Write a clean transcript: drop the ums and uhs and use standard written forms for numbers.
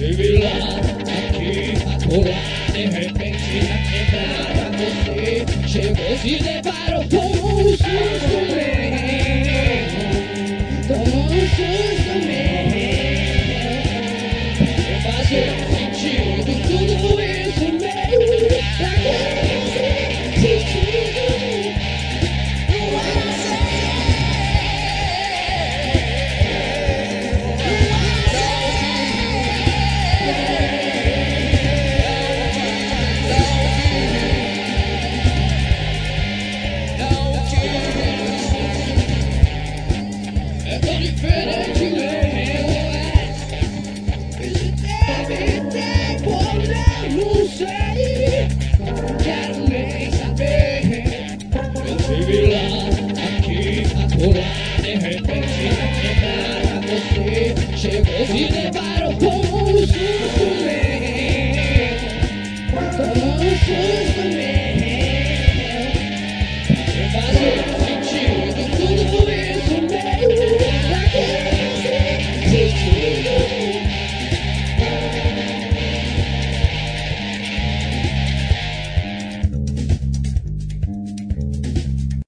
Estive lá, aqui, acolá, de repente na quebrada você chegou, se deparou com um susto mesmo. Tomou um susto mesmo. Eu fazia sentido tudo isso mesmo. Agora não sei sentido. Não era é tão diferente mesmo, deve ter como eu não sei, quero nem saber. Eu estive lá, aqui, acolá, de repente na quebrada você chegou, se deparou com um susto mesmo. Tomou um susto mesmo.